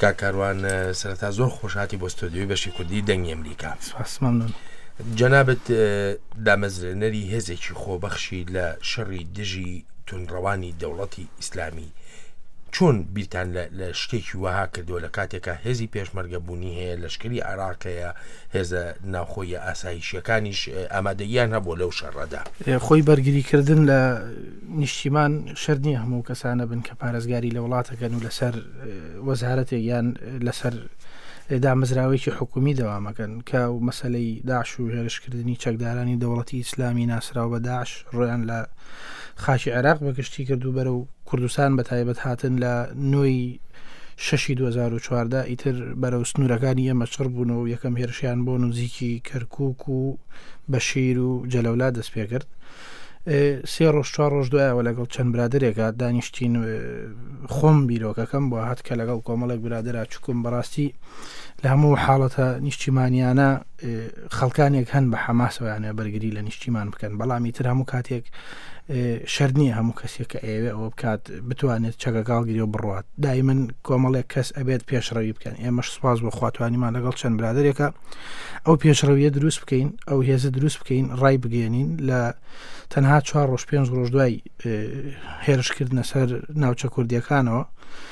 کاکاروان سەرەتا زۆر خۆشهاتی بۆ ستۆدیۆی بەشی کوردی دەنگی ئەمریکا. جەنابەت دامەزرێنەری هێزێکی خۆبەخشی لە شەڕی دژی تونڕەوانی دەوڵەتی ئیسلامی، چۆن بیرتان لە شتێکی وەها کردووە لە کاتێکە هێزی پێشمەرگەبوونی هەیە، لەشکری عێراقەیە، هێزە ناوخۆیە ئاسایشیەکانیش ئامادەییان هەبوو لەو شەڕەدا؟ خۆی بەرگریکردن لە نیشتیمان شەر نییە هەموو کەسانە بن کە پارێزگاری لە وڵاتەکەن و لەسەر وەزارەتێک یان لەسەر دامەزراوەیەکی حکومی دەوامەکەن کە و مەسەلەی داعش و هێرشکردنی چەکدارانی دەوڵەتی ئیسلامی ناسراو بە داعش ڕۆیان لە خاکی عێراق بەگشتی کردو بەرە و کوردستان بە تایبەت هاتن لە نۆی 6 2014 ئیتر بەرەو سنوورەکانی ئێمە چڕ بوون و یەکەم هێرشیان بۆ نزیکی کەرکووک و بەشیر و جەلەولا دەست پێ کرد. 3 ڕۆژ 4 ڕۆژ دوایەوە لەگەڵ چەند برادرێکە دانیشتین خۆم بیرۆکەکەم بۆ هات کە لەگەڵ کۆمەڵێک برادرە چکم بەڕاستی لە هەموو حاڵەتە نیشتیمانیانە خەڵکانێک هەن بە حەماسەوەیانە بەرگری لە نیشتیمان بکەن، بەڵامی تر هەموو کاتێک شەر نییە هەموو کەسێک کە ئێوێ ئەوە بکات بتوانێت چەکەکاڵگیری و بڕات. دایمەن کۆمەڵێک کەس ئەبێت پێشڕەوی بکەن. ئێمەش سوپاس بۆ خواتوانیمان لەگەڵ چەند برادرێکە ئەو پێشڕەویە دروست بکەین، ئەو هێزە دروست بکەین، ڕای بگەێنین لە تەنها 4 ڕۆژ 5 ڕۆژ دوای هێرشکردنە سەر ناوچە کوردیەکانەوە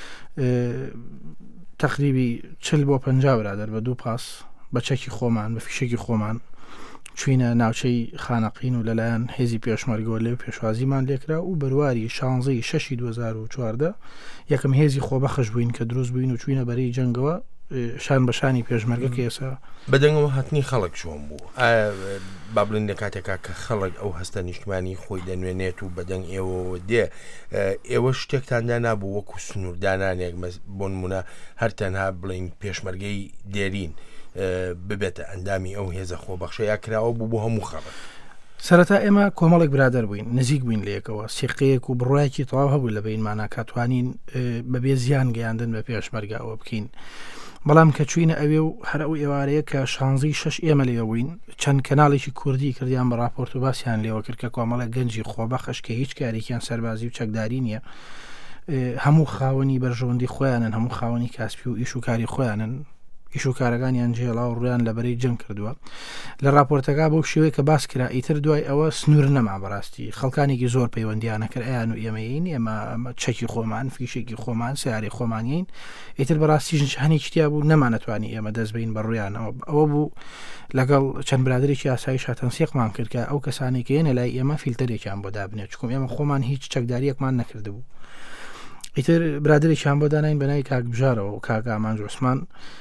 تقریبی 40 بۆ 50 برادر بە 2 پاس بە چەکی خۆمان بە فیشێکی خۆمان چوینە ناوچەی خانەقین و لەلایەن هێزی پێشمەرگەوە لێو پێشوازیمان لێکرا و بەرواری 16 6 2014 یەکەم هێزی خۆبەخش بووین کە دروست بووین و چوینە بەرەی جەنگەوە شان بەشانی پێشمەرگە کێسە بەدەنگەوە هاتنی خەڵک چۆن بوو؟ با بڵین لە کاتێکا کە خەڵک ئەو هەستە نیشتمانی خۆی دەنوێنێت و بەدەنگ ئێوە دێ ئێوە شتێکتاندا نابوو وەکو سنووردانانێک بۆ نمونە هەر تەنها بڵین پێشمەرگەی دێرین ببێتە ئەندامی ئەو هێزە خۆبەخشە یا کراوە بوو بۆ هەموو خەڵک؟ سەرەتا ئێمە کۆمەڵێک برادر بووین، نزیک بووین لەیەکەوە، سیقەیەک و بڕایەکی تەواو هەبوو لە بینمانە کاتوانین بەبێ زیان گەیاندن بە پێشمەرگەوە بکەین. بەڵام کە چوینە ئەوێ و هەر ئەو ئێوارەیە کە 16 6 ئێمە لێوە بووین، چەند کەناڵێکی کوردی کردیان بە راپۆرت و باسییان لێوە کرد کە کۆمەڵە گەنجی خۆبەخش کە هیچ کارێکیان سەربازی و چەکداری نییە، هەموو خاوەنی بەرژەوەندی خۆیانن، هەموو خاوەنی کاسپی و ئیش و کاری خۆیانن، ئیش و کارەکانیان جێڵا و ڕویان لەبەرەی جەنگ کردووە. لە راپۆرتەکە بەو شێوەیە کە باس کرا ئیتر دوای ئەوە سنوور نەما بەڕاستی خەڵکانێکی زۆر پەیوەندیانە کرد ئەیان و ئێمەین ئێمە چەکی خۆمان فیشێکی خۆمان سیارەی خۆمانین، ئیتر بەڕاستیش هەنێک شتیا بوو نەمانەتوانی ئێمە دەست بین بە ڕویانەوە. ئەوە بوو لەگەڵ چەند برادێکی ئاسایش هاتەنسیقمان کرد کە ئەو کەسانێک هێنە لای ئێمە فیلتەرێکیان بۆ دابنێت، چکم ئێمە خۆمان هیچ چەکداریەکمان نەکردبوو. ئیتر برادێکیان بۆ داناین بەنای کاک بژارەوە و کاک ئامانج عوسمان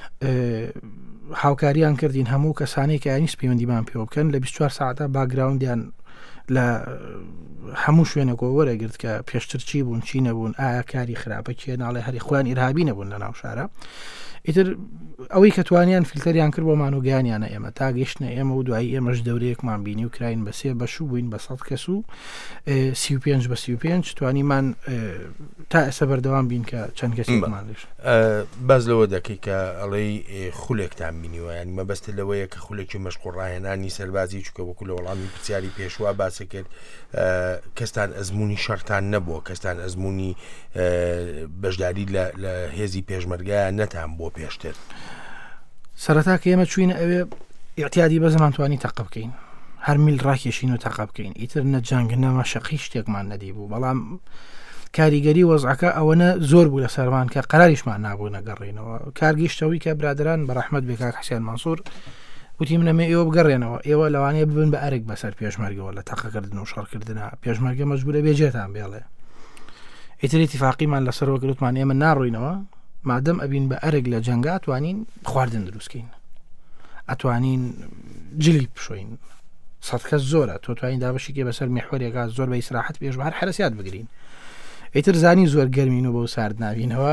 هاوکاریان کردین هەموو کەسانێک یانیست پەیوەندیمان پێوە بکەن لە 24 ساعتە باگراوندیان لە هەموو شوێنێکەوە وەرەگرت کە پێشتر چی بوون چی نەبوون، ئایا کاری خراپە کێ ناڵێ هەری خۆیان ئیرهابی نەبوون لە ناو شارە. ئیتر ئەوەی کە توانیان فیلتەریان کرد بۆمان و گیانیانە ئێمە تا گەیشتنە ئێمە و دوایی ئێمەش دەورەیەکمان بینی و کراین بە 3 بەش بووین بە 100 کەس و 35 بە 35 توانیمان تا ئێستا بەردەوام بین کە چەند کەسێکمان لێش. باز لەوە دەکەی کە ئەڵێی خولێکتان بینیوە، ینی مەبەستە لەوەیە کە خولێکی مەشقوڵ ڕاهێنانی سەربازی چووکە وەکو لە وەڵامی پرسیاری پێشوا باسە کرد کەستان ئەزمموی شەرتان نەبووە، کەستان ئەزمموی بەشداری لە هێزی پێشمەرگایە نەتان بۆ پێشتر. سەرەتا کە ئێمە چوینە ئەوێ ئیعتیادی بەزەمان توانی تەقە بکەین، هەر میل ڕاکێشین و تەقە بکەین، ئیتر نەجانگ نەما شەقی شتێکمان نەدی بوو. بەڵام کاریگەری وەزعەکە ئەوەنە زۆر بوو لە سەرمان کە قەراریشمان نابوو نەگەڕێنەوە. کارگەیشتەوەی کە برادران بە ڕەحمەت بێ کاک حسێن مەنسوور وتی منەمێ ئێوە بگەڕێنەوە، ئێوە لەوانەیە ببن بە ئەرێک بەسەر پێشمەرگەوە لە تەقەکردن و شەڕکردنە، پێشمەرگە مەجبورە بێجێتان بێڵێ. ئیتر ئیتیفاقیمان لەسەرەوە گرتمان ئێمە ناڕۆینەوە مادەم ئەبین بە ئەرێک لە جەنگا توانین خواردن دروستکەین، ئەتوانین جلی بشۆین، 100 کەس زۆرە، تۆ توانین دابەشێکی بەسەر میحوەرێکا زۆر بە ئیسراحەت پێش هەر حرەسیات بگرین. ئیتر زانی زۆر گەرمین و بەو سارد ناوینەوە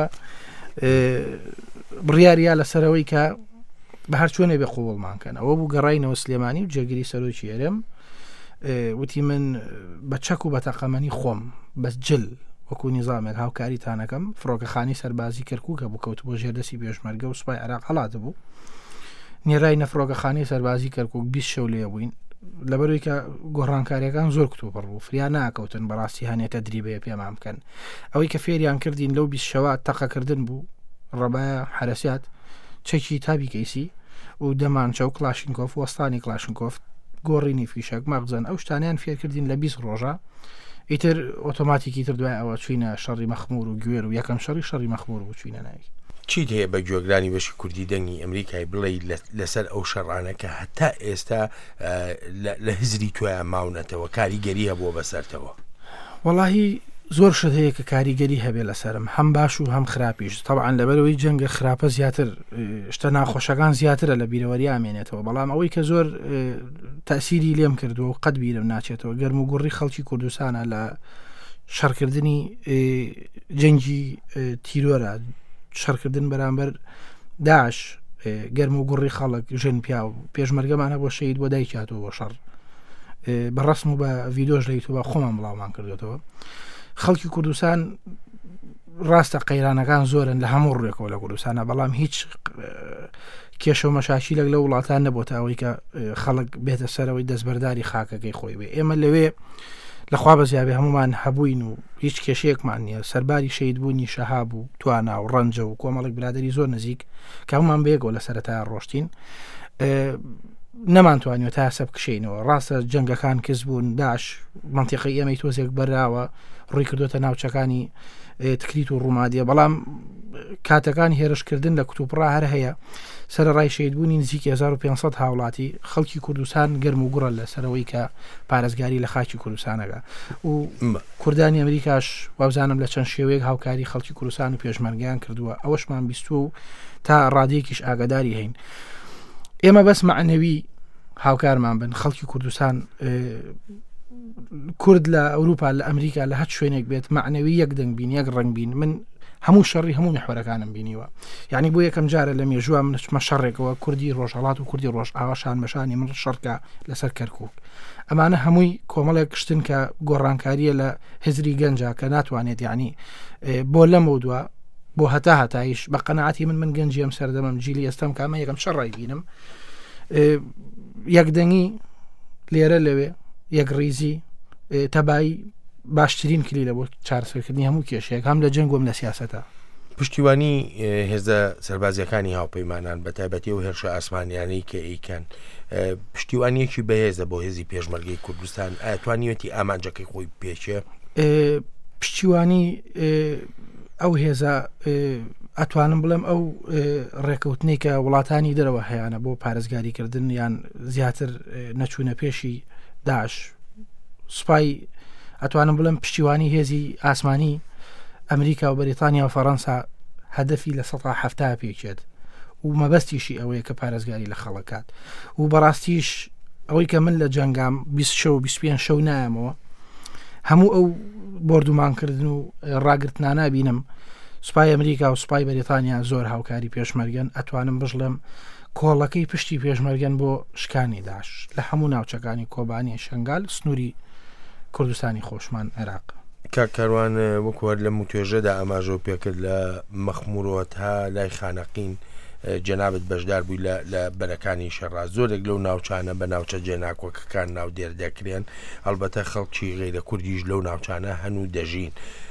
بڕیاریا لەسەرەوەی کە بە هەر چۆنێ بێ قوڵمان کەن. ئەوە بوو گەڕاینەوە سلێمانی و جێگیری سەرۆکی هەرێم، وتی من بە چەک و بە تەقەمەنی خۆم بەس جل وەکو نیزامێک هاوکاریتانەکەم فڕۆکەخانی سەربازی کەرکووکە بوو کەوت بۆ ژێردەسی پێشمەرگە و سوپای عێراق هەڵاتە بوو، نێرای نەفرۆکەخانی سەربازی کەرکووک 20 شەو لێ بووین لەبەروی کە گۆڕانکاریەکان زۆر کتۆ بڕبوو فریان ناکەوتن بەڕاستی هەنێتە دریبەیە پێمان بکەن. ئەوەی کە فێریان کردین لەو 20 شەوە تەقەکردن بوو ڕەبایە حرەسیات چەکی تابی کەیسی و دەمانچە و کلاشینکۆف وەستانی کلاشینکۆف گۆڕینی فیشک مەغزن ئەو شتانیان فێرکردین لە 20 ڕۆژە ئیتر ئۆتۆماتیکی تر دوای ئەوە چوینە شەڕی مەخمور و گوێر و یەکەم شەڕی مەخمور و چوینە ناوی. چیت هەیە بە گوێگرانی بەشی کوردی دەنگی ئەمریکای بڵێ لەسەر ئەو شەڕانەکە هەتا ئێستا لە هزری تویان ماونەتەوە کاریگەری هەبووە بەسەرتەوە؟ وەڵاهی زۆر شت هەیە کە کاریگەری هەبێ لەسرم هەم باش و هەم خراپیش طبعاً لەبەرەوەی جەنگە خراپە زیاتر شتە ناخۆشەکان زیاترە لە بیرەوەری ئامێنێتەوە بەڵام ئەوەی کە زۆر تەسیری لێم کردو و قەت بیرم ناچێتەوە گەرم و گوڕی خەڵکی کوردستانە لە شەڕکردنی جەنگی تیرۆرە شەڕکردن بەرامبەر داعش گەرم و گوڕی خەڵک ژن پیا و پێشمەرگەمانە بۆ شەید بۆ دایکاتەوە بۆ شەڕ بەڕسم و بە ڤیدۆژ لە یوتیوب خۆمان بڵاومان کردێتەوە. خەڵکی کوردستان ڕاستە قەیرانەکان زۆرن لە هەموو ڕێکەوە لە کوردستانە بەڵام هیچ کێشە و مەشاکیلێک لە وڵاتان نەبووە ئەوەی کە خەڵک بێتە سەرەوەی دەستبەرداری خاکەکەی خۆی بێ. ئێمە لەوێ لەخوا بەزیابێ هەمومان هەبووین و هیچ کێشەیەکمان نییە سەرباری شەید بوونی شەهاب و توانا و ڕەنجە و کۆمەڵک برادری زۆر نزیک کە هەمومان بێگەوە لە سەرەتا ڕۆشتین نەمانتوانیوە تا سەب کشینەوە. ڕاستە جەنگەکان کەس بوون داعش منتیقی ئێمەی تۆزێک بەراوە ڕووی کردوتە ناوچەکانی تکریت و ڕوومادیە بەڵام کاتەکان هێرشکردن لە کتوپڕا هەر هەیە سەر ڕای شەیدبوونی نزیکی 1500 هاوڵاتی خەڵکی کوردستان گەرم و گوڕە لە سەرەوەی کە پارێزگاری لە خاکی کوردستانەکە و کوردانی ئەمریکاش وابزانم لە چەند شێوەیەک هاوکاری خەڵکی کوردستان و پێشمەرگیان کردووە ئەوەشمان بیستوە و تا ڕادەیەکیش ئاگاداری هەین. ئێمە بەس معنەوی هاوکارمان بن خەڵکی کوردستان کورد لە ئەوروپا لە ئەمریکا لە هەچ شوێنێک بێت معنەوی یەک دەنگ بین یەک ڕنگ بین. من هەموو شەڕی هەموو نەحوەرەکانم بینیوە یعنی بۆ یەکەم جارە لە مێژووە منچمە شەڕێکەوە کوردی ڕۆژهەڵات و کوردی ڕۆژ ئاواشان بەشانی من شەڕکە لەسەر کەرکووک ئەمانە هەمووی کۆمەڵێک کشتن کە گۆڕانکاریە لە هزری گەنجە کە ناتوانێت یعنی بۆ لەمە دووە بۆ هەتایش بە قەنەعەتی من گەنجی ئەم سەردەمەم جیلی ئێستام کامە یەکەم شەڕای بینم یەکدەنگی لێرە لەوێ یەک ڕیزی تەبایی باشترین کلی لە بۆ چارەسەرکردنی هەموو کێشەیەک هەم لە جەنگ و لە سیاسەتە. پشتیوانی هێزە سەربازیەکانی هاوپەیمانان بە تایبەتی و هێرشە ئاسمانیانەی کە ئەیکەن پشتیوانیەکی بەهێزە بۆ هێزی پێشمەرگەی کوردستان ئەتوانیوەتی ئامانجەکەی خۆی پێچێ پشتیوانی ئەو هێزە ئەتوانم بڵێم ئەو ڕێکەوتنەی کە وڵاتانی دەرەوە هەیەە بۆ پارێزگاریکردن یان زیاتر نەچوونە پێشی داعش سوپای ئەتوانم بڵێم پشتیوانی هێزی ئاسمانی ئەمریکا و بەریتانیا و فەڕەنسا هەدەفی لە 1970 پێچێت و مەبەستیشی ئەوەیە کە پارێزگاری لە خەڵکات و بەڕاستیش ئەوەی کە من لە جەنگام 20 شەو 25 شەو نایەمەوە هەموو ئەو بردومانکردن و ڕاگرتنانە بینم سوپای ئەمریکا و سوپای بەریتانیا زۆر هاوکاری پێشمەرگەن ئەتوانم بژڵم کۆڵەکەی پشتی پێشمەرگەن بۆ شکانی داعش لە هەموو ناوچەکانی کۆبانی شنگال سنووری کوردستانی خۆشمان عێراق. کاکەروان وەکوەر لە موتێژەدا ئاماژە پێکرد لە مەخمورەوە تا لای خانەقین جەنابەت بەشدار بووی لە بەرەکانی شەڕا زۆرێک لەو ناوچانە بە ناوچە جێناکۆکەکان ناو دێردەکرێن هەڵبەتە خەڵکی غێرە کوردیش لەو ناوچانە هەنوو دەژین.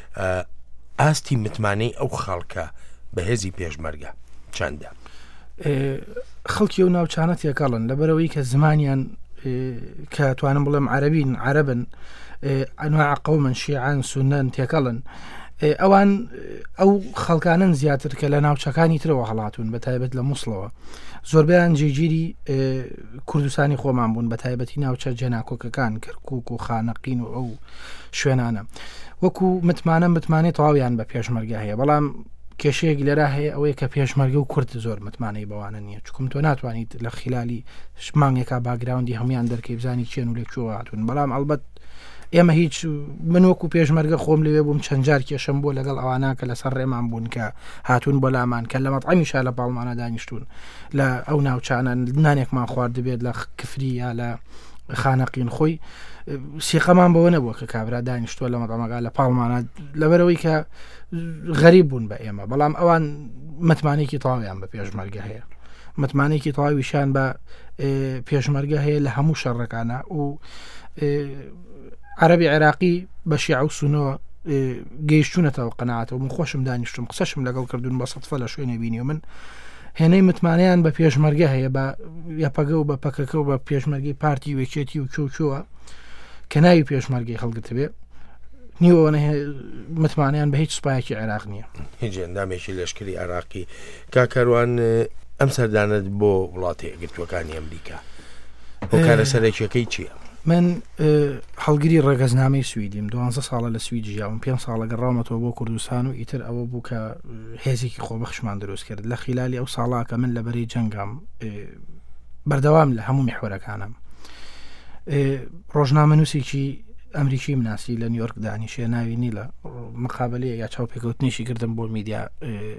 ئاستی متمانەی ئەو خەڵکە بە هێزی پێشمەرگە چەندە؟ خەڵکی ئەو ناوچانە تێکەڵن لەبەرەوەی کە زمانیان کە توانم بڵێم عەرەبین عەرەبن ئەنواع قەومن شیعان سونەن تێکەڵن ئەوان ئەو خەڵکانن زیاتر کە لە ناوچەکانی ترەوە هەڵاتون بە تایبەت لە مووسڵەوە زۆربیان جێگیری کوردستانی خۆمان بوون بە تایبەتی ناوچە جێناکۆکەکان کەرکووک و خانەقین و ئەو شوێنانە وەکو متمانەی تەواویان بە پێشمەرگە هەیە بەڵام کێشەیەک لێرا هەیە ئەوەیە کە پێشمەرگە و کورد زۆر متمانەی بەوانە نییە چکم تۆ ناتوانیت لە خلالی مانگێکا باگراوندی هەمویان دەرکەی بزانی چێن و لێکوێ هاتوون بەڵام ئەلبەت ئێمە هیچ من وەکو پێشمەرگە خۆم لەوێ بووم چەند جار کێشم بۆ لەگەڵ ئەوانە کە لەسەر ڕێمان بوون کە هاتوون بۆ لامان کە لە مەطعەمیشا لە پاڵمانە دانیشتون لە ئەو ناوچانە نانێکمان خوارد دەبێت لە کفری یا لە خانەقین خۆی سیقەمان بەوە نەبووە کە کابرا دانیشتووە لە مەطعەمەکە لە پاڵمانە لەبەرەوەی کە غەریب بوون بە ئێمە بەڵام ئەوان متمانێکی تەواویان بە پێشمەرگە هەیە متمانێکی تەواویشان بە پێشمەرگە هەیە لە هەموو شەڕەکانە و عەرەبی عێراقی بە شیعە و سونەوە گەیشتونەتەوە قەناعەتەوە من خۆشم دانیشتم قسەشم لەگەڵ کردوون بە سەدفە لە شوێنە بینی و من هێنەی متمانیان بە پێشمەرگە هەیە بە یاپەگە و بە پەکەکە و بە پێشمەرگی پارتی وێکێتی و کۆکووە کە ناوی پێشمەرگەی هەڵگرت بێ نیوەوەە متمانیان بە هیچ سوپایەکی عێراق نییە هیچ ئەندامێکی لەشکری عراقی کاکەروان ئەم سەردانت بۆ وڵاتی ئەگرتوەکانی ئەمریکا بۆ کارە سەرێکیەکەی چییە؟ من هەڵگری ڕێگەزنامەی سویدیم 12 ساڵە لە سوید ژیاوم 5 ساڵە گەڕامەتەوە بۆ کوردستان و ئیتر ئەوە بوو کە هێزێکی خۆبەخشمان دروست کرد لە خلالی ئەو ساڵا کە من لەبەری جەنگام بەردەوام لە هەموو میحوەرەکانم ڕۆژنامە نووسێکی ئەمریکی مناسی لە نیویۆرک دانیشێ ناوی نیلە مقابلەیە یا چاوپێکەوتنیشی کردم بۆ میدیا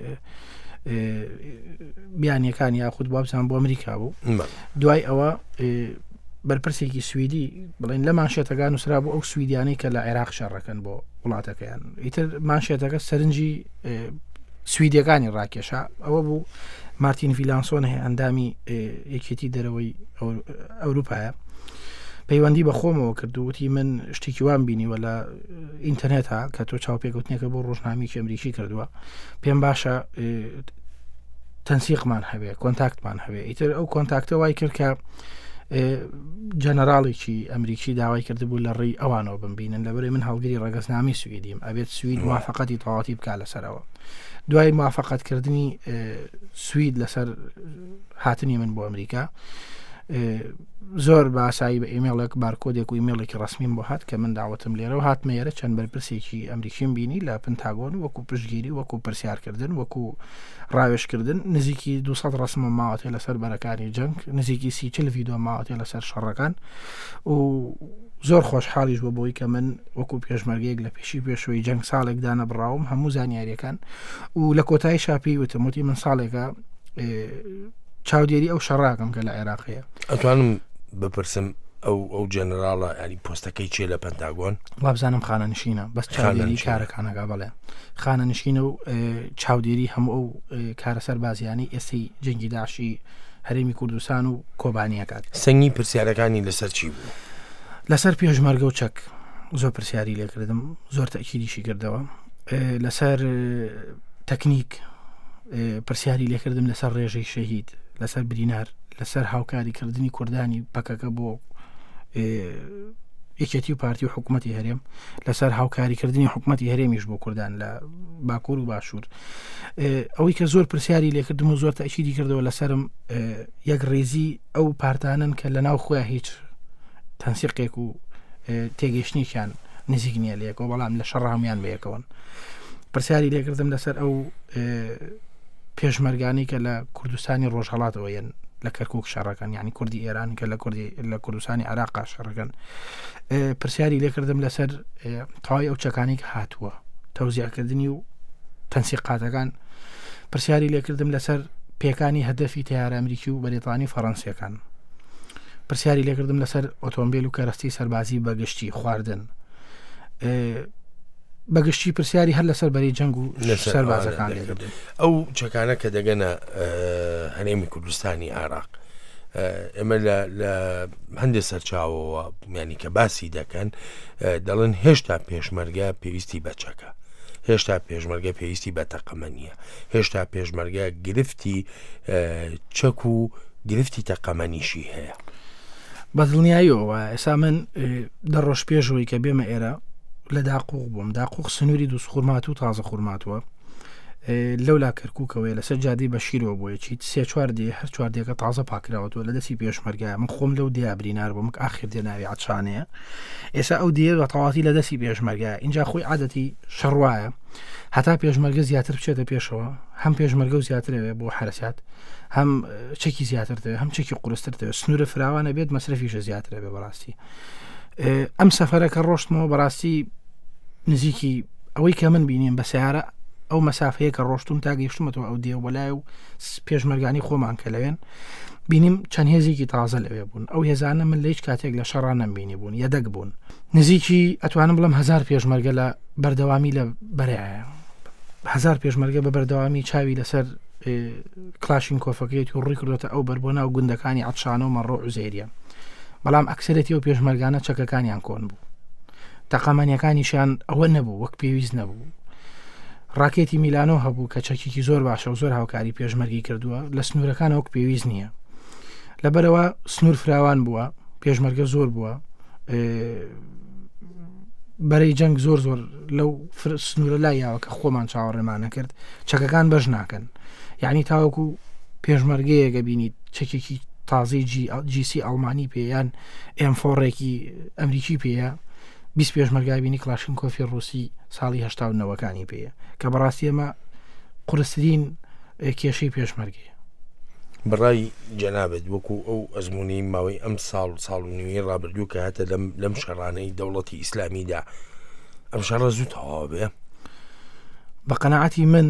بیانیەکان یاخود بابزان بۆ ئەمریکا بوو دوای ئەوە بەرپرسێکی سویدی بڵێن لە مانشێتەکان نووسرا بۆ ئەو سویدیانەی کە لە عێراق شەڕەکەن بۆ وڵاتەکەیان ئیتر مانشێتەکە سەرنجی سویدیەکانی ڕاکێشا ئەوە بوو مارتین ڤیلانسۆن هەیە ئەندامی یەکێتی دەرەوەی ئەوروپایە پەیوەندی بە خۆمەوە کردووتی من شتێکی وان بینیوە لە ئینتەرنێتە کە تۆ چاوپێکوتنێکە بۆ ڕۆژنامێکی ئەمریکی کردووە پێم باشە تەنسیقمان هەبێ کۆنتاکتمان هەبێ ئیتر ئەو کۆنتاکتە وای کرد کە جەنەراڵێکی ئەمریکی داوای کردبوو لە ڕێی ئەوانەوە بمبینن لەبەرەی من هەڵگری ڕێگەزنامی سویدیم ئەبێت سوید موافقەتی تەواتی بکا لەسەرەوە دوای موافقەتکردنی سوید لەسەر هاتنی من بۆ ئەمریکا زۆر باسایی بە ئیمێڵێک بارکۆدێک و ئیمێڵێکی ڕسمیم بۆ هات کە من داوەتم لێرە و هاتمێرە چەند بەرپرسێکی ئەمریکیم بینی لە پنتاگۆن وەکو پشتگیری وەکو پرسیارکردن وەکو ڕاوێشکردن نزیکی 200 ڕسمە ماوەتێ لەسەر بەرەکانی جەنگ نزیکی 30 ڤیدۆ ماوەتێ لەسەر شەڕەکان و زۆر خۆشحاڵیش بۆ بۆی کە من وەکو پێشمەرگەیەک لە پێشی پێشەوەی جەنگ ساڵێک دانە بڕاوم هەموو زانیاریەکان و لە کۆتایی شاپی وتموتی من ساڵێکە چاودێری ئەو شەڕاکەم کە لە عێراقەیە ئەتوانم بپرسم ئەو جەنەراڵە ینی پۆستەکەی چێ لە پەنتاگۆن وابزانم خانە نشینە بەس چاودێری کارەکانەکە بڵێ خانە نشینە و چاودێری هەموو ئەو کارە سەربازیانی ئێستی جەنگی داعشی هەرێمی کوردستان و کۆبانیەکات سەنگی پرسیارەکانی لەسەر چی بوو؟ لەسەر پێشمەرگە و چەک زۆر پرسیاری لێکردم زۆر تەکیدیشی کردەوە لەسەر تەکنیک پرسیاری لێکردم لەسەر ڕێژەی شەهید لەسەر برینار لەسەر هاوکاریکردنی کوردانی پەکەکە بۆ یەکێتی و پارتی و حکوومەتی هەرێم لەسەر هاوکاریکردنی حکوومەتی هەرێمیش بۆ کوردان لە باکوور و باشوور ئەوەی کە زۆر پرسیاری لێکردم و زۆر تەکیدی کردەوە لەسەرم یەک ڕێزی ئەو پارتانن کە لە ناو خۆیان هیچ تەنسیقێک و تێگەشتنیشیان نزیک نییە لەیەکەوە بەڵام لە شەڕ هەمویان بەیەکەوە پرسیاری لێکردم لەسەر ئەو پێشمەرگانی کە لە کوردستانی ڕۆژهەڵاتەوە یەن لە کەرکووک شەڕەکەن یعنی کوردی ئێران کە لە کوردستانی عێراق شەڕەکەن پرسیاری لێکردم لەسەر تەواوی ئەو چەکانی کە هاتووە تەوزیعکردنی و تەنسیقاتەکان پرسیاری لێکردم لەسەر پێکانی هەدەفی تیارە ئەمریکی و بەریتانی فەڕەنسیەکان پرسیاری لێکردم لەسەر ئۆتۆمبیل و کەرەستی سەربازی بەگشتی خواردن بەگشتی پرسیاری هەر لەسەر بەری جەنگ و سەربازەکان لێکردن ئەو چەکانە کە دەگەنە هەرێمی کوردستانی عێراق ئێمە لە هەندێک سەرچاوەوە میانی کە باسی دەکەن دەڵێن هێشتا پێشمەرگە پێویستی بە چەکە هێشتا پێشمەرگە پێویستی بە تەقەمە نییە هێشتا پێشمەرگە گرفتی چەک و گرفتی تەقەمەنیشی هەیە بەدڵنیاییەوە ئێستا من دەڕۆژ پێشەوەی کە بێمە ئێرە لە داقوق بووم داقوق سنووری دووس خوورمات و تازە خوورماتوە لەولا کەرکووکەوەی لەسەر جادی بەشیرەوە بۆیەکی سێ چواردێ هەر چواردێکە تازە پاکراوەوە لە دەستی پێشمەرگایە من خۆم لەو دیابرینار بووم ئاخر دێ ناوی عچانەیە ئێستا ئەو دیێ بە تەواتی لە دەستی پێشمەرگایە اینجا خۆی عادەتی شەڕواایە هەتا پێشمەرگە زیاتر بچێتە پێشەوە هەم پێشمەرگە و زیاترەوێ بۆ حرەسات هەم چەکی زیاترتەوێ هەم چەکی قورسترتەوێ سنوورە فراوانە بێت مەسرەفیشە زیاترەوێ بەڕاستی ئەم سەفەرەکە ڕۆشتمەوە بەڕاستی نزیکی ئەوەی کە من بینیم بە سیارە ئەو مەسافەیە کە ڕۆشتم تا گەیشتمەوە ئەو دێ وەلای و پێشمەرگانی خۆمان کە لەوێن بینیم چەند هێزێکی تازە لەوێ بوون ئەو هێزانە من لە هیچ کاتێک لە شەڕان نەمبینی بوون یەدەک بوون نزیکی ئەتوانم بڵم 1000 پێشمەرگە لە بەردەوامی لە بەرایە 1000 پێشمەرگە بە بەردەوامی چاوی لەسەر کلاشین کۆفەکەیەتی و ڕووی کردوتە ئەو بەربوونا و گوندەکانی عەتشانە و مەڕۆ عوزێریە بەڵام ئەکسەرەتی ئەو پێشمەرگانە چەکەکانیان کۆن بوو تاقامانیەکانیشیان ئەوە نەبوو وەک پێویست نەبوو. ڕاکێتی میلانۆ هەبوو کە چەکێکی زۆر باشە و زۆر هاوکاری پێشمەرگی کردووە لە سنوورەکان وەک پێویست نییە. لەبەرەوە سنوور فراوان بووە، پێشمەرگە زۆر بووە، بەرەی جەنگ زۆر لەو سنوورە لای یاوە کە خۆمان چاوەڕێمانە کرد چەکەکان بەش ناکەن. یعنی تاوەکو پێشمەرگەیەگە بینیت چەکێکی تازەی جیسی ئەڵمانی پێیان ئێمفۆڕێکی ئەمریکی پێەیە 20 پێشمەرگای بینی کلاشینکۆفی ڕووسی ساڵی 1970ەکانی پێەیە کە بەڕاستی ئەمە قورسترین کێشەی پێشمەرگەیە. بڕای جەنابەت وەکو ئەو ئەزمموی ماوەی ئەم ساڵ و نیوەی ڕابردوو کە هاتە لەم شەڕانەی دەوڵەتی ئیسلامیدا ئەم شەڕە زوو تەواو بێ؟ بە قەناعەتی من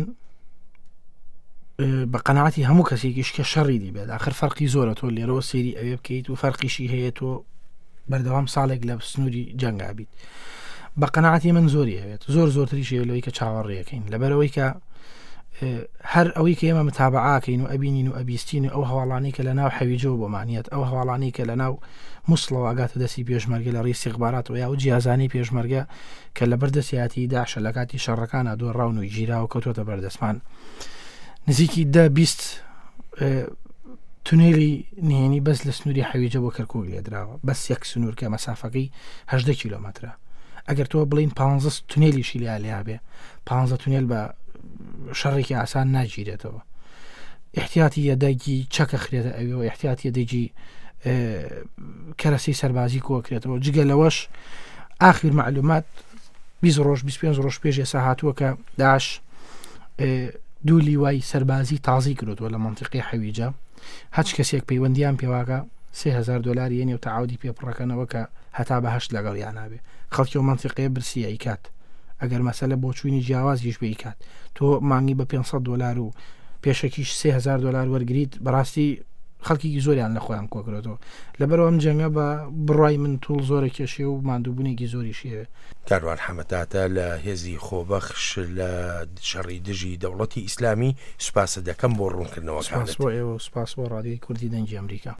بە قەناعەتی هەموو کەسێکیش کە شەڕی دی بێت ئاخر فەرقی زۆرە تۆ لێرەوە سێری ئەوێ بکەیت و فەرقیشی هەیە تۆ بەردەوام ساڵێک لە سنووری جەنگا بیت. بە قەناعەتی من زۆری هەوێت زۆرتریش لەوەی کە چاوەڕێەکەین لەبەرەوەی کە هەر ئەوەی کە ئێمە متابعاکەین و ئەبینین و ئەبیستین و ئەو هەواڵانی کە لە ناو حەویجەوە بۆمانیت ئەو هەواڵانی کە لە ناو مووسڵەوە ئاگاتە دەستی پێشمەرگە لە ڕێی استیخباراتەوە یا و جیازانی پێشمەرگە کە لە بەردەستیاتی داعشە لە کاتی شەڕەکانە دۆڕاون و گیرا و کەوتۆتە بەردەستمان نزیکی 10-20 تونێلی نهێنی بەس لە سنووری حەویجە بۆ کەرکووک لێدراوە بەس یەک سنوور کە مەسافەکەی 18 کیلۆمەترە. ئەگەر تۆ بڵین 15 تونێلیشی لیا بێ 15 تونێل بە شەڕێکی ئاسان ناگیرێتەوە. احتیاتی یەدەگی چەکە خرێتە ئەوەوە احتیاتی یەدەگی کەرەسی سەربازی کۆکرێتەوە. جگە لەوەش ئاخر معلومات 20 ڕۆژ 25 ڕۆژ پێش ئێستا هاتووە کە داعش دوو لیوای سەربازی تازی کردووە لە منتیقی حەویجە. هەچ کەسێک پەیوەندیان پێواکە $3000 یەنی و تەعاودی پێپڕەکەنەوە کە هەتا بەهەشت لەگەڵیان نابێ. خەڵکی و منتیقەیە برسیە ئیکات ئەگەر مەسەلە بۆ چوینی جیاوازیش بە ئیکات تۆ مانگی بە $500 و پێشەکیش $3000 وەرگریت بەڕاستی خەڵکی زۆریان لە خۆیان کۆکرێتەوە. لەبەرەوە ئەم جەنگە بە بڕای من توڵ زۆرە کێشێ و ماندووبوونێکی زۆریشیە. کاروان حەمەتاتە لە هێزی خۆبەخش لە شەڕی دژی دەوڵەتی ئیسلامی سوپاسە دەکەم بۆ ڕوونکردنەوە. سپاس بۆ ڕادیۆی کوردی دەنگی ئەمریکا.